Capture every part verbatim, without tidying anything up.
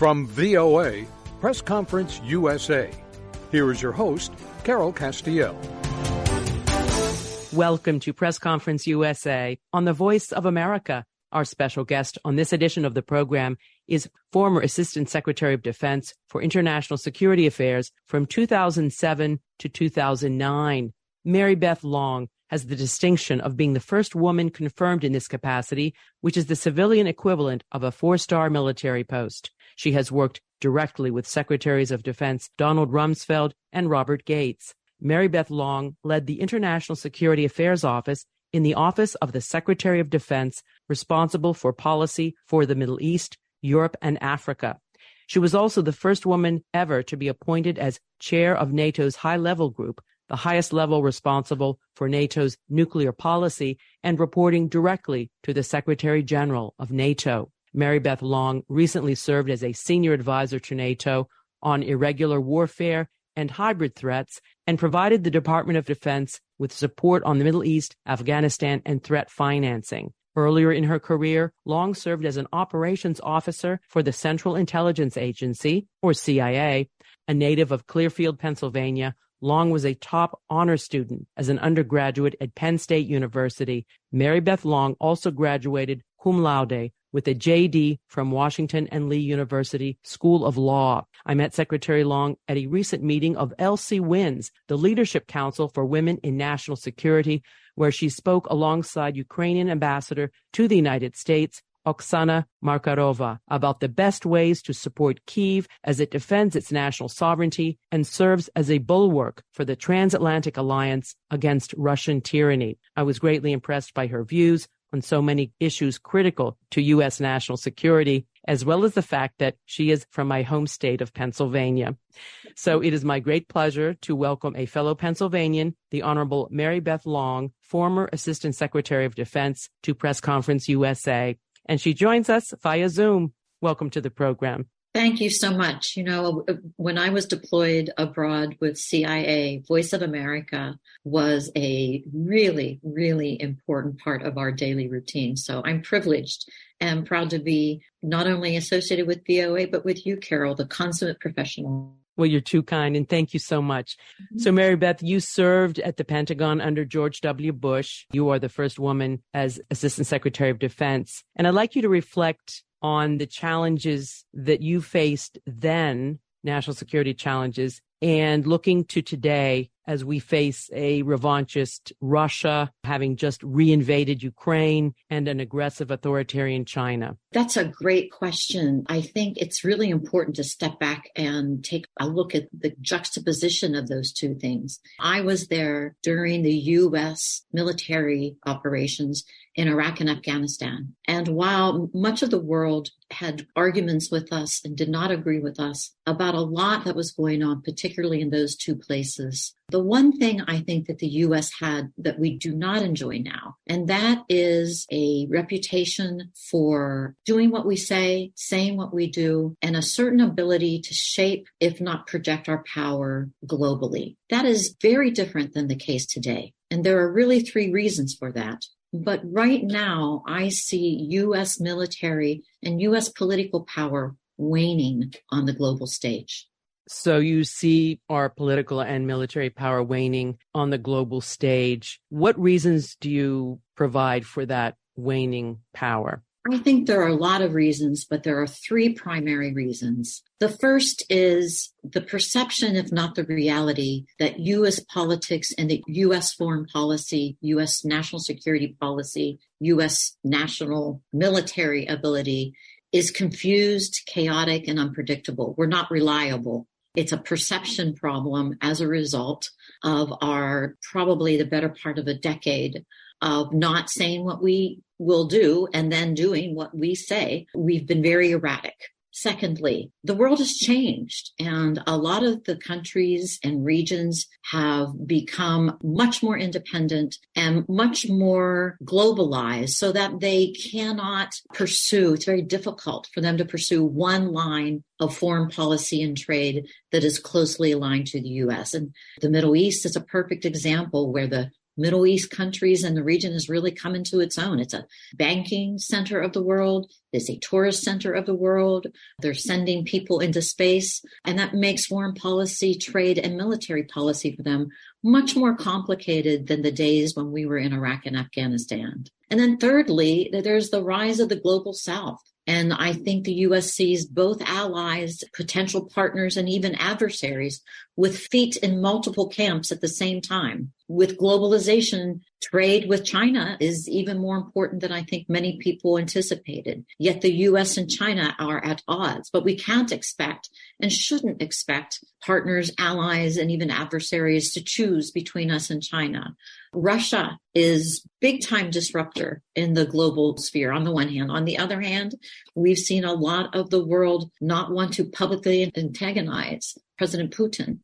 From V O A, Press Conference U S A, here is your host, Carol Castiel. Welcome to Press Conference U S A on the Voice of America. Our special guest on this edition of the program is former Assistant Secretary of Defense for International Security Affairs from two thousand seven to two thousand nine. Mary Beth Long has the distinction of being the first woman confirmed in this capacity, which is the civilian equivalent of a four-star military post. She has worked directly with Secretaries of Defense Donald Rumsfeld and Robert Gates. Mary Beth Long led the International Security Affairs Office in the Office of the Secretary of Defense, responsible for policy for the Middle East, Europe, and Africa. She was also the first woman ever to be appointed as chair of NATO's high-level group, the highest level responsible for NATO's nuclear policy and reporting directly to the Secretary General of NATO. Mary Beth Long recently served as a senior advisor to NATO on irregular warfare and hybrid threats and provided the Department of Defense with support on the Middle East, Afghanistan, and threat financing. Earlier in her career, Long served as an operations officer for the Central Intelligence Agency, or C I A. A native of Clearfield, Pennsylvania, Long was a top honor student as an undergraduate at Penn State University. Mary Beth Long also graduated cum laude with a J D from Washington and Lee University School of Law. I met Secretary Long at a recent meeting of Elsie Wins, the Leadership Council for Women in National Security, where she spoke alongside Ukrainian ambassador to the United States, Oksana Markarova, about the best ways to support Kyiv as it defends its national sovereignty and serves as a bulwark for the transatlantic alliance against Russian tyranny. I was greatly impressed by her views on so many issues critical to U S national security, as well as the fact that she is from my home state of Pennsylvania. So it is my great pleasure to welcome a fellow Pennsylvanian, the Honorable Mary Beth Long, former Assistant Secretary of Defense, to Press Conference U S A. And she joins us via Zoom. Welcome to the program. Thank you so much. You know, when I was deployed abroad with C I A, Voice of America was a really, really important part of our daily routine. So I'm privileged and proud to be not only associated with V O A, but with you, Carol, the consummate professional. Well, you're too kind, and thank you so much. Mm-hmm. So, Mary Beth, you served at the Pentagon under George W. Bush. You are the first woman as Assistant Secretary of Defense. And I'd like you to reflect on the challenges that you faced then, national security challenges, and looking to today as we face a revanchist Russia having just reinvaded Ukraine and an aggressive authoritarian China. That's a great question. I think it's really important to step back and take a look at the juxtaposition of those two things. I was there during the U S military operations in Iraq and Afghanistan. And while much of the world had arguments with us and did not agree with us about a lot that was going on, particularly in those two places, the one thing I think that the U S had that we do not enjoy now, and that is a reputation for doing what we say, saying what we do, and a certain ability to shape, if not project our power globally. That is very different than the case today. And there are really three reasons for that. But right now, I see U S military and U S political power waning on the global stage. So you see our political and military power waning on the global stage. What reasons do you provide for that waning power? I think there are a lot of reasons, but there are three primary reasons. The first is the perception, if not the reality, that U S politics and the U S foreign policy, U S national security policy, U S national military ability is confused, chaotic, and unpredictable. We're not reliable. It's a perception problem as a result of our probably the better part of a decade of not saying what we will do and then doing what we say. We've been very erratic. Secondly, the world has changed, and a lot of the countries and regions have become much more independent and much more globalized so that they cannot pursue, it's very difficult for them to pursue one line of foreign policy and trade that is closely aligned to the U S. And the Middle East is a perfect example where the Middle East countries and the region has really come into its own. It's a banking center of the world. It's a tourist center of the world. They're sending people into space, and that makes foreign policy, trade, and military policy for them much more complicated than the days when we were in Iraq and Afghanistan. And then thirdly, there's the rise of the global South. And I think the U S sees both allies, potential partners, and even adversaries with feet in multiple camps at the same time. With globalization, trade with China is even more important than I think many people anticipated. Yet the U S and China are at odds, but we can't expect and shouldn't expect partners, allies, and even adversaries to choose between us and China. Russia is big time disruptor in the global sphere on the one hand. On the other hand, we've seen a lot of the world not want to publicly antagonize President Putin.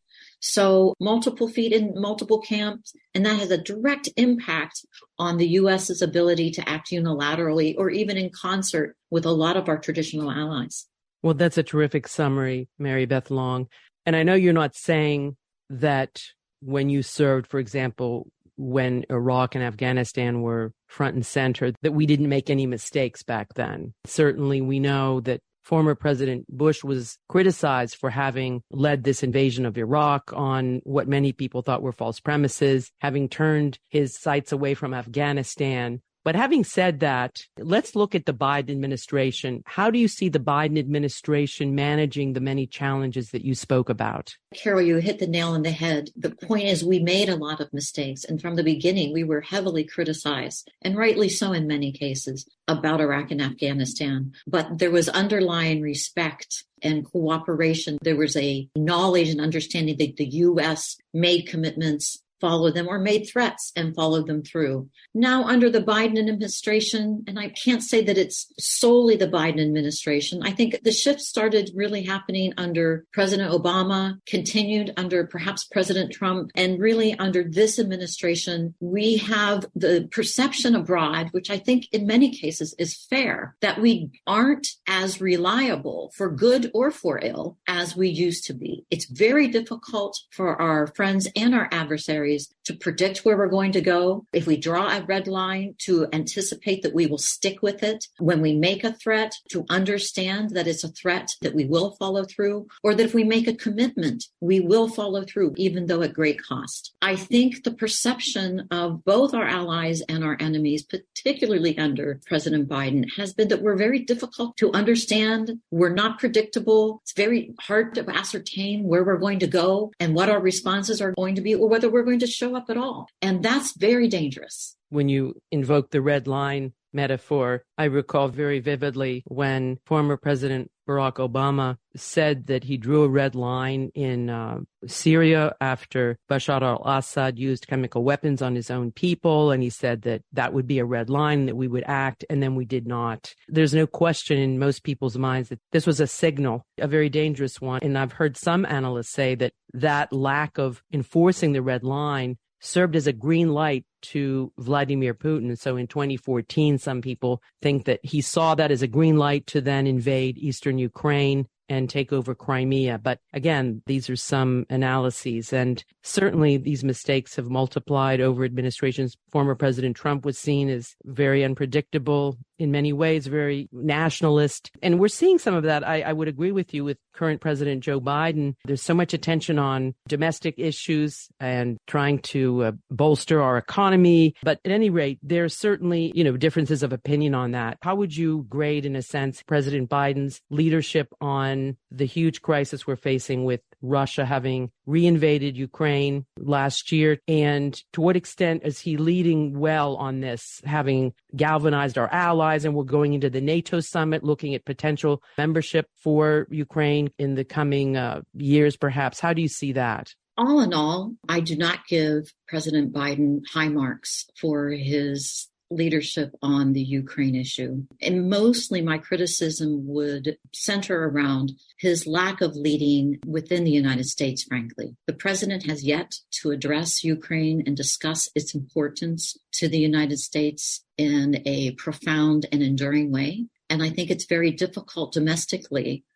So multiple feet in multiple camps, and that has a direct impact on the U S's ability to act unilaterally or even in concert with a lot of our traditional allies. Well, that's a terrific summary, Mary Beth Long. And I know you're not saying that when you served, for example, when Iraq and Afghanistan were front and center, that we didn't make any mistakes back then. Certainly, we know that former President Bush was criticized for having led this invasion of Iraq on what many people thought were false premises, having turned his sights away from Afghanistan. But having said that, let's look at the Biden administration. How do you see the Biden administration managing the many challenges that you spoke about? Carol, you hit the nail on the head. The point is we made a lot of mistakes. And from the beginning, we were heavily criticized, and rightly so in many cases, about Iraq and Afghanistan. But there was underlying respect and cooperation. There was a knowledge and understanding that the U S made commitments, followed them, or made threats and followed them through. Now, under the Biden administration, and I can't say that it's solely the Biden administration, I think the shift started really happening under President Obama, continued under perhaps President Trump, and really under this administration, we have the perception abroad, which I think in many cases is fair, that we aren't as reliable for good or for ill as we used to be. It's very difficult for our friends and our adversaries to predict where we're going to go. If we draw a red line, to anticipate that we will stick with it. When we make a threat, to understand that it's a threat that we will follow through, or that if we make a commitment, we will follow through, even though at great cost. I think the perception of both our allies and our enemies, particularly under President Biden, has been that we're very difficult to understand. We're not predictable. It's very hard to ascertain where we're going to go and what our responses are going to be, or whether we're going to show up at all. And that's very dangerous. When you invoke the red line metaphor, I recall very vividly when former President Barack Obama said that he drew a red line in uh, Syria after Bashar al-Assad used chemical weapons on his own people. And he said that that would be a red line, that we would act, and then we did not. There's no question in most people's minds that this was a signal, a very dangerous one. And I've heard some analysts say that that lack of enforcing the red line served as a green light to Vladimir Putin. So in twenty fourteen, some people think that he saw that as a green light to then invade eastern Ukraine and take over Crimea. But again, these are some analyses. And certainly these mistakes have multiplied over administrations. Former President Trump was seen as very unpredictable, in many ways, very nationalist. And we're seeing some of that. I, I would agree with you with current President Joe Biden. There's so much attention on domestic issues and trying to uh, bolster our economy. But at any rate, there's certainly, you know, differences of opinion on that. How would you grade, in a sense, President Biden's leadership on the huge crisis we're facing with Russia having reinvaded Ukraine last year? And to what extent is he leading well on this, having galvanized our allies, and we're going into the NATO summit, looking at potential membership for Ukraine in the coming uh, years, perhaps? How do you see that? All in all, I do not give President Biden high marks for his leadership on the Ukraine issue. And mostly my criticism would center around his lack of leading within the United States, frankly. The president has yet to address Ukraine and discuss its importance to the United States in a profound and enduring way. And I think it's very difficult domestically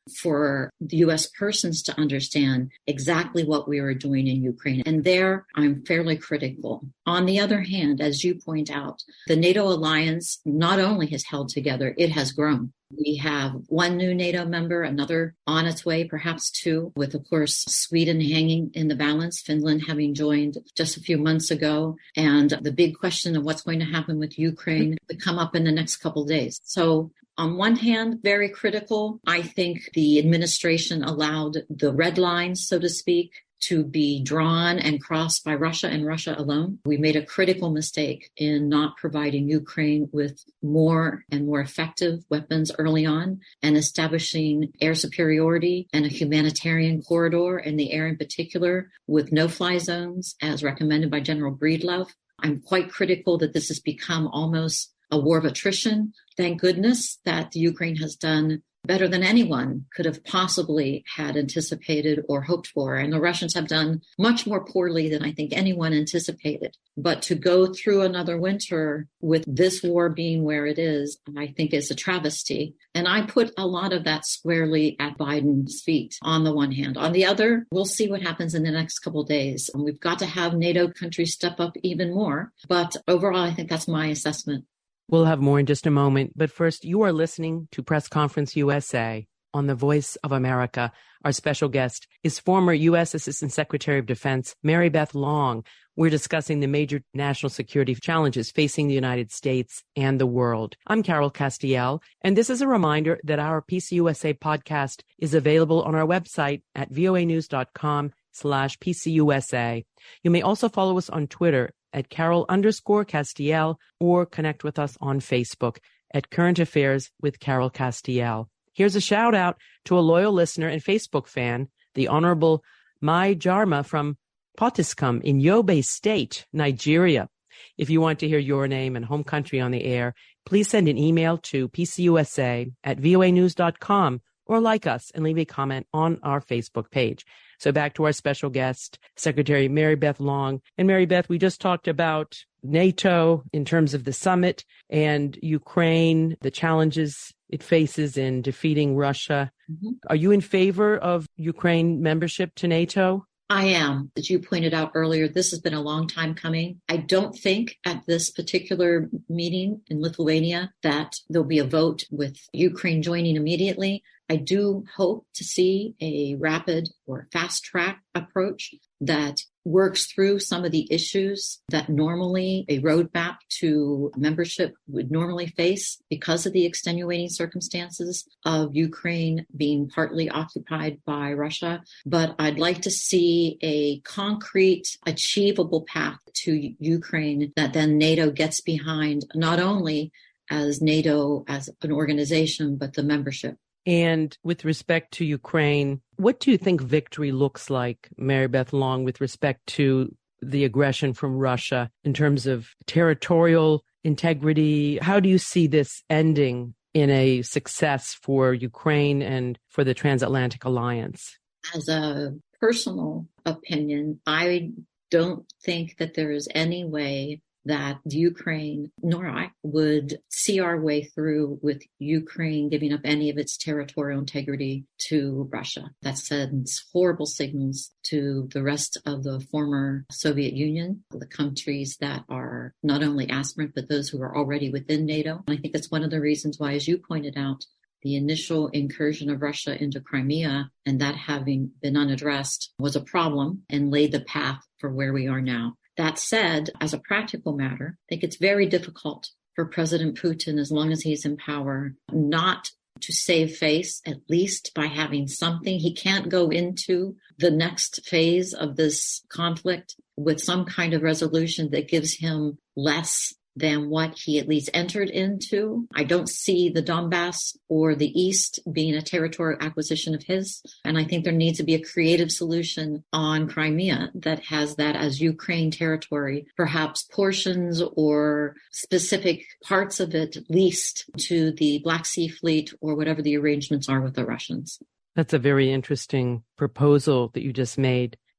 for the U S persons to understand exactly what we were doing in Ukraine. And there, I'm fairly critical. On the other hand, as you point out, the NATO alliance not only has held together, it has grown. We have one new NATO member, another on its way, perhaps two, with, of course, Sweden hanging in the balance, Finland having joined just a few months ago, and the big question of what's going to happen with Ukraine to come up in the next couple of days. So on one hand, very critical. I think the administration allowed the red lines, so to speak, to be drawn and crossed by Russia and Russia alone. We made a critical mistake in not providing Ukraine with more and more effective weapons early on and establishing air superiority and a humanitarian corridor in the air in particular with no-fly zones as recommended by General Breedlove. I'm quite critical that this has become almost a war of attrition. Thank goodness that the Ukraine has done better than anyone could have possibly had anticipated or hoped for. And the Russians have done much more poorly than I think anyone anticipated. But to go through another winter with this war being where it is, I think is a travesty. And I put a lot of that squarely at Biden's feet on the one hand. On the other, we'll see what happens in the next couple of days. And we've got to have NATO countries step up even more. But overall, I think that's my assessment. We'll have more in just a moment, but first, you are listening to Press Conference U S A on the Voice of America. Our special guest is former U S Assistant Secretary of Defense Mary Beth Long. We're discussing the major national security challenges facing the United States and the world. I'm Carol Castiel, and this is a reminder that our P C U S A podcast is available on our website at voanews.com slash PCUSA. You may also follow us on Twitter at Carol underscore Castiel or connect with us on Facebook at Current Affairs with Carol Castiel. Here's a shout out to a loyal listener and Facebook fan, the Honorable Mai Jarma from Potiskum in Yobe State, Nigeria. If you want to hear your name and home country on the air, please send an email to pcusa at voanews.com or like us and leave a comment on our Facebook page. So back to our special guest, Secretary Mary Beth Long. And Mary Beth, we just talked about NATO in terms of the summit and Ukraine, the challenges it faces in defeating Russia. Mm-hmm. Are you in favor of Ukraine membership to NATO? I am. As you pointed out earlier, this has been a long time coming. I don't think at this particular meeting in Lithuania that there'll be a vote with Ukraine joining immediately. I do hope to see a rapid or fast track approach that works through some of the issues that normally a roadmap to membership would normally face because of the extenuating circumstances of Ukraine being partly occupied by Russia. But I'd like to see a concrete, achievable path to Ukraine that then NATO gets behind, not only as NATO as an organization, but the membership. And with respect to Ukraine, what do you think victory looks like, Mary Beth Long, with respect to the aggression from Russia in terms of territorial integrity? How do you see this ending in a success for Ukraine and for the transatlantic alliance? As a personal opinion, I don't think that there is any way that Ukraine, nor I, would see our way through with Ukraine giving up any of its territorial integrity to Russia. That sends horrible signals to the rest of the former Soviet Union, the countries that are not only aspirant, but those who are already within NATO. And I think that's one of the reasons why, as you pointed out, the initial incursion of Russia into Crimea and that having been unaddressed was a problem and laid the path for where we are now. That said, as a practical matter, I think it's very difficult for President Putin, as long as he's in power, not to save face, at least by having something. He can't go into the next phase of this conflict with some kind of resolution that gives him less than what he at least entered into. I don't see the Donbass or the East being a territorial acquisition of his. And I think there needs to be a creative solution on Crimea that has that as Ukraine territory, perhaps portions or specific parts of it leased to the Black Sea Fleet or whatever the arrangements are with the Russians. That's a very interesting proposal that you just made.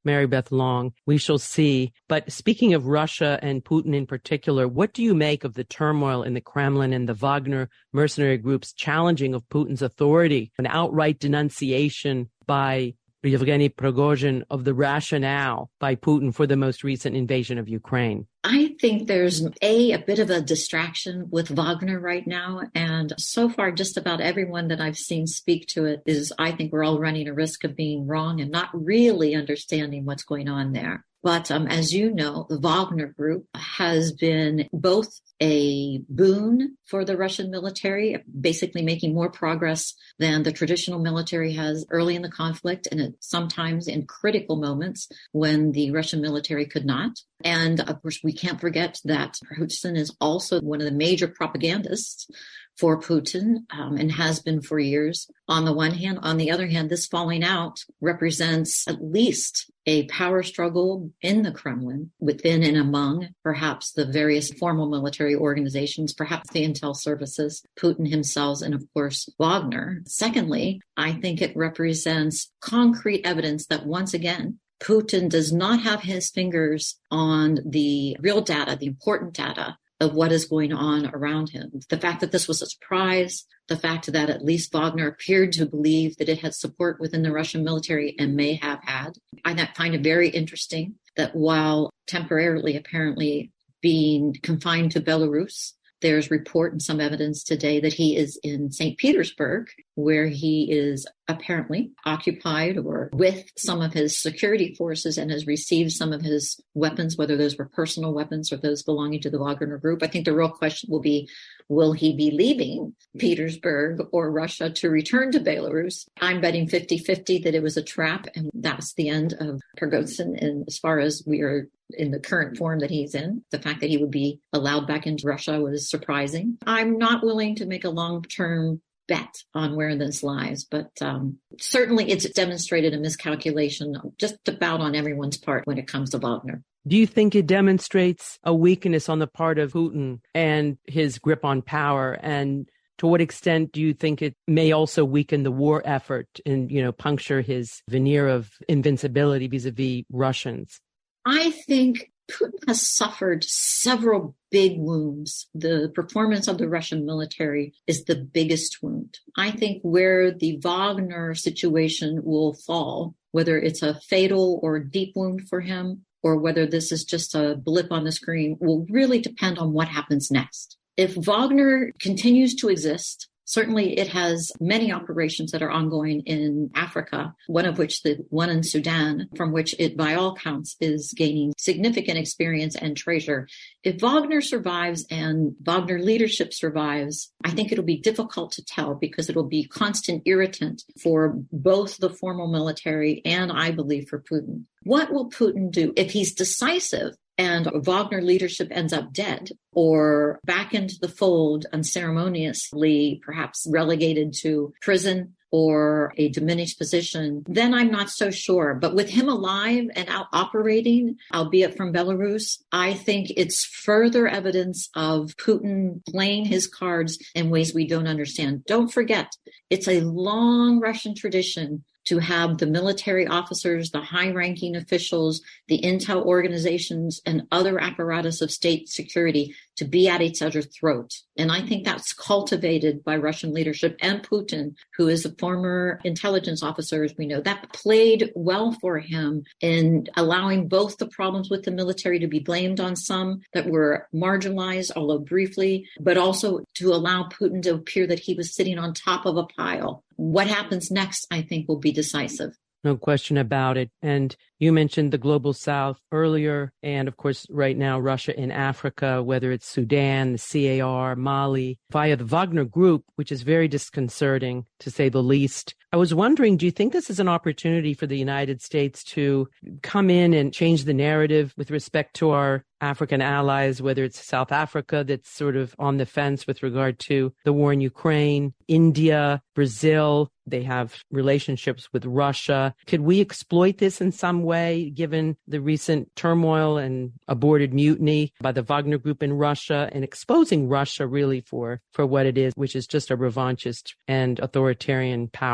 Mary Beth Long. We shall see. But speaking of Russia and Putin in particular, what do you make of the turmoil in the Kremlin and the Wagner mercenary group's challenging of Putin's authority, an outright denunciation by Yevgeny Prigozhin of the rationale by Putin for the most recent invasion of Ukraine? I think there's a, a bit of a distraction with Wagner right now. And so far, just about everyone that I've seen speak to it is, I think we're all running a risk of being wrong and not really understanding what's going on there. But um, as you know, the Wagner Group has been both a boon for the Russian military, basically making more progress than the traditional military has early in the conflict, and sometimes in critical moments when the Russian military could not. And of course, we can't forget that Prigozhin is also one of the major propagandists for Putin, um, and has been for years. On the one hand, on the other hand, this falling out represents at least a power struggle in the Kremlin, within and among perhaps the various formal military organizations, perhaps the intel services, Putin himself, and of course, Wagner. Secondly, I think it represents concrete evidence that once again, Putin does not have his fingers on the real data, the important data of what is going on around him. The fact that this was a surprise, the fact that at least Wagner appeared to believe that it had support within the Russian military and may have had. I find it very interesting that while temporarily apparently being confined to Belarus, there's report and some evidence today that he is in Saint Petersburg, where he is apparently occupied or with some of his security forces and has received some of his weapons, whether those were personal weapons or those belonging to the Wagner Group. I think the real question will be, will he be leaving Petersburg or Russia to return to Belarus? I'm betting fifty-fifty that it was a trap, and that's the end of Prigozhin. And as far as we are in the current form that he's in, the fact that he would be allowed back into Russia was surprising. I'm not willing to make a long-term bet on where this lies, but um, certainly it's demonstrated a miscalculation just about on everyone's part when it comes to Wagner. Do you think it demonstrates a weakness on the part of Putin and his grip on power? And to what extent do you think it may also weaken the war effort and, you know, puncture his veneer of invincibility vis-a-vis Russians? I think Putin has suffered several big wounds. The performance of the Russian military is the biggest wound. I think where the Wagner situation will fall, whether it's a fatal or deep wound for him, or whether this is just a blip on the screen, will really depend on what happens next. If Wagner continues to exist, certainly it has many operations that are ongoing in Africa, one of which the one in Sudan, from which it by all counts is gaining significant experience and treasure. If Wagner survives and Wagner leadership survives, I think it'll be difficult to tell because it'll be constant irritant for both the formal military and I believe for Putin. What will Putin do if he's decisive and Wagner leadership ends up dead or back into the fold unceremoniously, perhaps relegated to prison or a diminished position? Then I'm not so sure. But with him alive and out operating, albeit from Belarus, I think it's further evidence of Putin playing his cards in ways we don't understand. Don't forget, it's a long Russian tradition to have the military officers, the high-ranking officials, the intel organizations, and other apparatus of state security to be at each other's throat. And I think that's cultivated by Russian leadership and Putin, who is a former intelligence officer, as we know. That played well for him in allowing both the problems with the military to be blamed on some that were marginalized, although briefly, but also to allow Putin to appear that he was sitting on top of a pile. What happens next, I think, will be decisive. No question about it. And you mentioned the global south earlier. And of course, right now, Russia in Africa, whether it's Sudan, the C A R, Mali, via the Wagner Group, which is very disconcerting, to say the least. I was wondering, do you think this is an opportunity for the United States to come in and change the narrative with respect to our African allies, whether it's South Africa that's sort of on the fence with regard to the war in Ukraine, India, Brazil, they have relationships with Russia. Could we exploit this in some way, given the recent turmoil and aborted mutiny by the Wagner Group in Russia and exposing Russia really for, for what it is, which is just a revanchist and authoritarian power?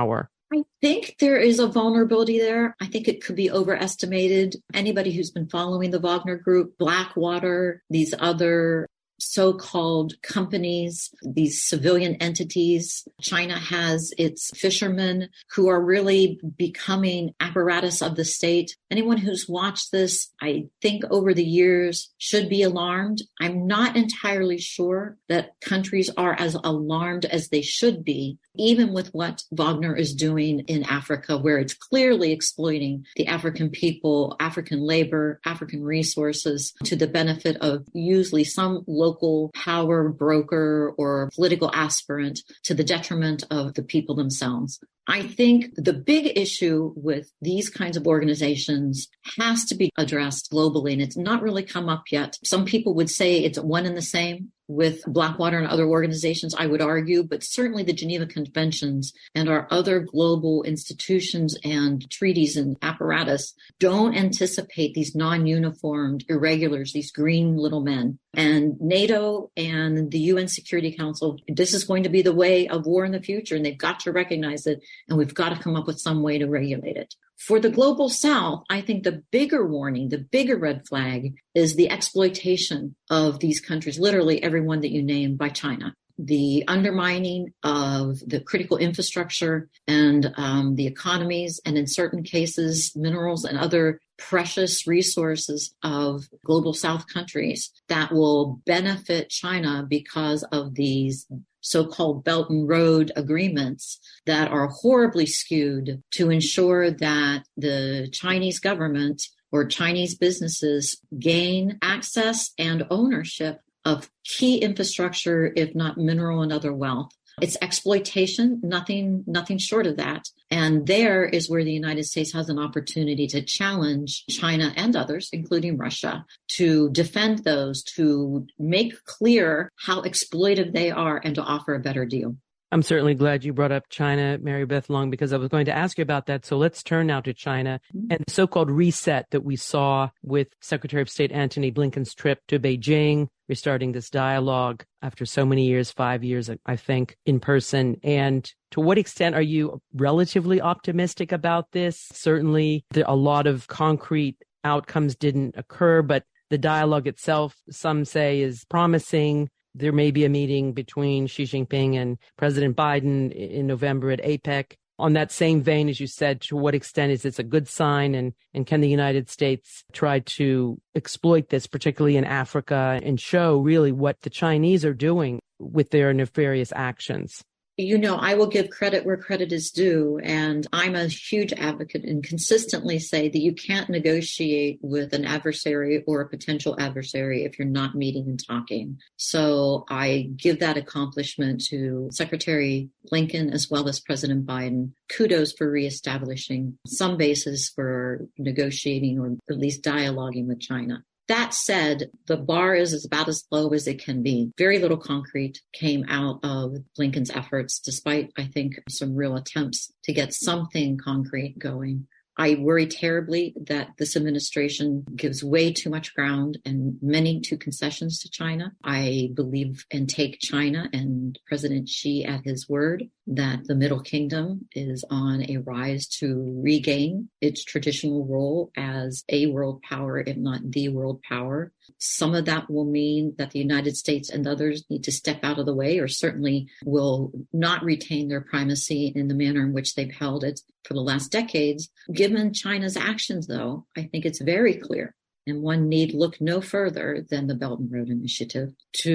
I think there is a vulnerability there. I think it could be overestimated. Anybody who's been following the Wagner Group, Blackwater, these other so-called companies, these civilian entities. China has its fishermen who are really becoming apparatus of the state. Anyone who's watched this, I think over the years, should be alarmed. I'm not entirely sure that countries are as alarmed as they should be, even with what Wagner is doing in Africa, where it's clearly exploiting the African people, African labor, African resources to the benefit of usually some local power broker or political aspirant to the detriment of the people themselves. I think the big issue with these kinds of organizations has to be addressed globally, and it's not really come up yet. Some people would say it's one and the same with Blackwater and other organizations, I would argue, but certainly the Geneva Conventions and our other global institutions and treaties and apparatus don't anticipate these non-uniformed irregulars, these green little men. And NATO and the U N Security Council, this is going to be the way of war in the future, and they've got to recognize it, and we've got to come up with some way to regulate it. For the global south, I think the bigger warning, the bigger red flag is the exploitation of these countries, literally every one that you name, by China. The undermining of the critical infrastructure and um, the economies, and in certain cases, minerals and other precious resources of global south countries that will benefit China because of these so-called Belt and Road agreements that are horribly skewed to ensure that the Chinese government or Chinese businesses gain access and ownership of key infrastructure, if not mineral and other wealth. It's exploitation, nothing, nothing short of that. And there is where the United States has an opportunity to challenge China and others, including Russia, to defend those, to make clear how exploitive they are and to offer a better deal. I'm certainly glad you brought up China, Mary Beth Long, because I was going to ask you about that. So let's turn now to China and the so-called reset that we saw with Secretary of State Antony Blinken's trip to Beijing, restarting this dialogue after so many years, five years, I think, in person. And to what extent are you relatively optimistic about this? Certainly, there, a lot of concrete outcomes didn't occur, but the dialogue itself, some say, is promising. There may be a meeting between Xi Jinping and President Biden in November at APEC. On that same vein, as you said, to what extent is this a good sign? And, and can the United States try to exploit this, particularly in Africa, and show really what the Chinese are doing with their nefarious actions? You know, I will give credit where credit is due. And I'm a huge advocate and consistently say that you can't negotiate with an adversary or a potential adversary if you're not meeting and talking. So I give that accomplishment to Secretary Blinken as well as President Biden. Kudos for reestablishing some basis for negotiating or at least dialoguing with China. That said, the bar is about as low as it can be. Very little concrete came out of Blinken's efforts, despite, I think, some real attempts to get something concrete going. I worry terribly that this administration gives way too much ground and many too concessions to China. I believe and take China and President Xi at his word that the Middle Kingdom is on a rise to regain its traditional role as a world power, if not the world power. Some of that will mean that the United States and others need to step out of the way, or certainly will not retain their primacy in the manner in which they've held it for the last decades. Given China's actions, though, I think it's very clear, and one need look no further than the Belt and Road Initiative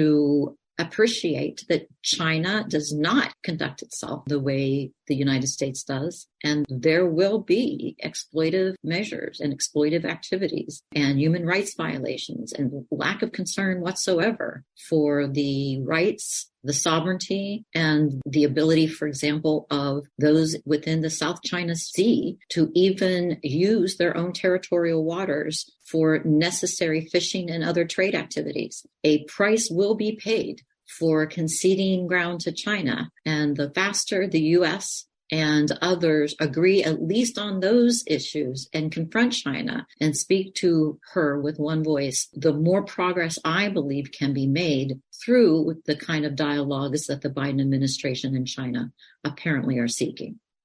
to appreciate that China does not conduct itself the way the United States does. And there will be exploitive measures and exploitive activities and human rights violations and lack of concern whatsoever for the rights, the sovereignty, and the ability, for example, of those within the South China Sea to even use their own territorial waters for necessary fishing and other trade activities. A price will be paid for conceding ground to China. And the faster the U S and others agree at least on those issues and confront China and speak to her with one voice, the more progress I believe can be made through the kind of dialogues that the Biden administration and China apparently are seeking.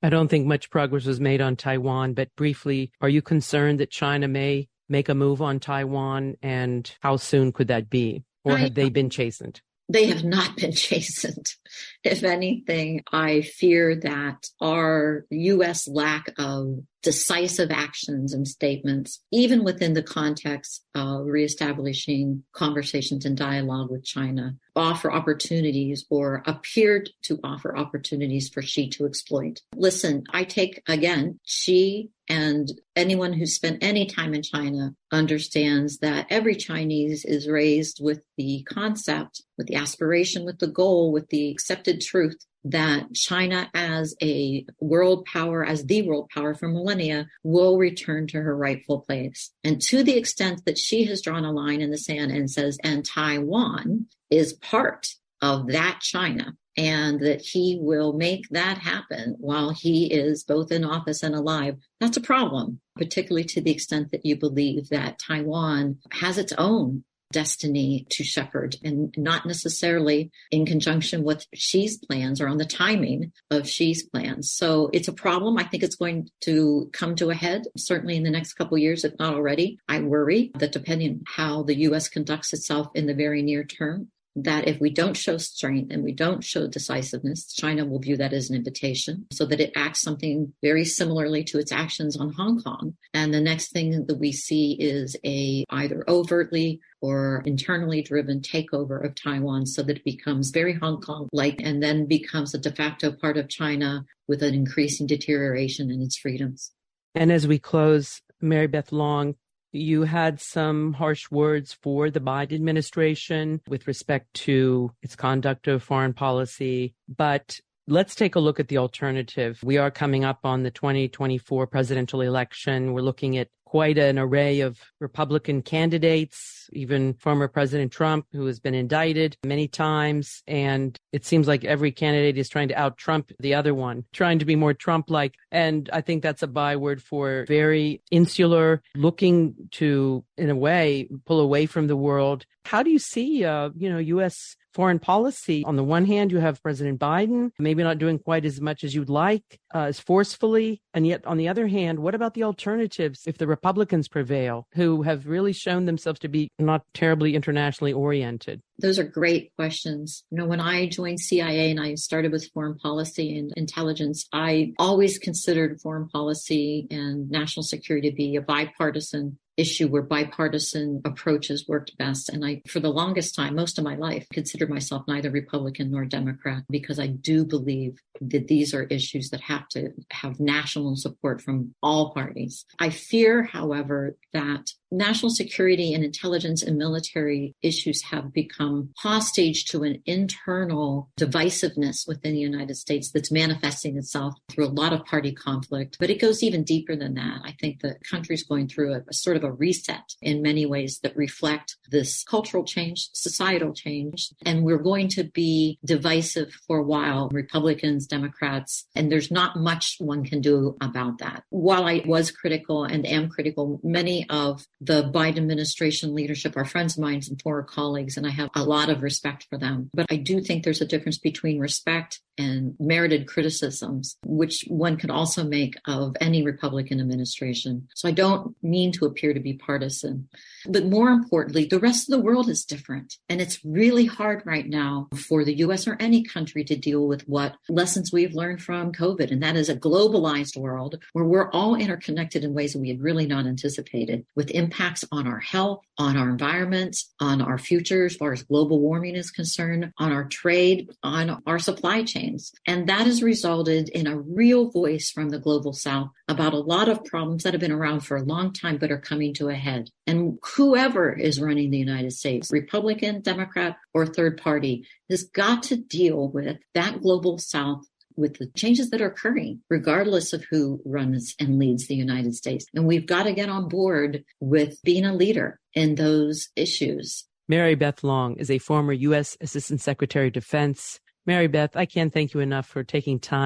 I don't think much progress was made on Taiwan, but briefly, are you concerned that China may make a move on Taiwan, and how soon could that be? Or have they been chastened? They have not been chastened. If anything, I fear that our U S lack of decisive actions and statements, even within the context of reestablishing conversations and dialogue with China, offer opportunities or appeared to offer opportunities for Xi to exploit. Listen, I take, again, Xi and anyone who's spent any time in China understands that every Chinese is raised with the concept, with the aspiration, with the goal, with the accepted truth that China as a world power, as the world power for millennia, will return to her rightful place. And to the extent that she has drawn a line in the sand and says, and Taiwan is part of that China, and that he will make that happen while he is both in office and alive, that's a problem, particularly to the extent that you believe that Taiwan has its own destiny to shepherd, and not necessarily in conjunction with Xi's plans or on the timing of Xi's plans. So it's a problem. I think it's going to come to a head, certainly in the next couple of years, if not already. I worry that depending on how the U S conducts itself in the very near term, that if we don't show strength and we don't show decisiveness, China will view that as an invitation so that it acts something very similarly to its actions on Hong Kong. And the next thing that we see is a either overtly or internally driven takeover of Taiwan so that it becomes very Hong Kong-like and then becomes a de facto part of China with an increasing deterioration in its freedoms. And as we close, Mary Beth Long, you had some harsh words for the Biden administration with respect to its conduct of foreign policy, but let's take a look at the alternative. We are coming up on the twenty twenty-four presidential election. We're looking at quite an array of Republican candidates, even former President Trump, who has been indicted many times. And it seems like every candidate is trying to out-Trump the other one, trying to be more Trump-like. And I think that's a byword for very insular, looking to, in a way, pull away from the world. How do you see, uh, you know, U S foreign policy? On the one hand, you have President Biden, maybe not doing quite as much as you'd like, uh, as forcefully. And yet, on the other hand, what about the alternatives if the Republicans prevail, who have really shown themselves to be not terribly internationally oriented? Those are great questions. You know, when I joined C I A and I started with foreign policy and intelligence, I always considered foreign policy and national security to be a bipartisan issue where bipartisan approaches worked best. And I, for the longest time, most of my life, considered myself neither Republican nor Democrat because I do believe that these are issues that have to have national support from all parties. I fear, however, that national security and intelligence and military issues have become hostage to an internal divisiveness within the United States that's manifesting itself through a lot of party conflict. But it goes even deeper than that. I think the country's going through a, a sort of a reset in many ways that reflect this cultural change, societal change. And we're going to be divisive for a while, Republicans, Democrats, and there's not much one can do about that. While I was critical and am critical, many of the Biden administration leadership are friends of mine and former colleagues, and I have a lot of respect for them. But I do think there's a difference between respect and merited criticisms, which one could also make of any Republican administration. So I don't mean to appear to be partisan. But more importantly, the rest of the world is different. And it's really hard right now for the U S or any country to deal with what lessons we've learned from COVID. And that is a globalized world where we're all interconnected in ways that we had really not anticipated, with impacts on our health, on our environment, on our future as far as global warming is concerned, on our trade, on our supply chains. And that has resulted in a real voice from the global South about a lot of problems that have been around for a long time but are coming to a head. And whoever is running the United States, Republican, Democrat, or third party, has got to deal with that global South, with the changes that are occurring, regardless of who runs and leads the United States. And we've got to get on board with being a leader in those issues. Mary Beth Long is a former U S Assistant Secretary of Defense. Mary Beth, I can't thank you enough for taking time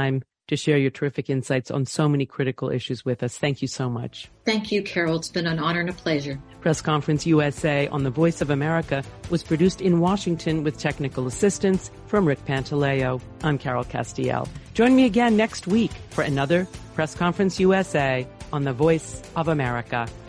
to share your terrific insights on so many critical issues with us. Thank you so much. Thank you, Carol. It's been an honor and a pleasure. Press Conference U S A on the Voice of America was produced in Washington with technical assistance from Rick Pantaleo. I'm Carol Castiel. Join me again next week for another Press Conference U S A on the Voice of America.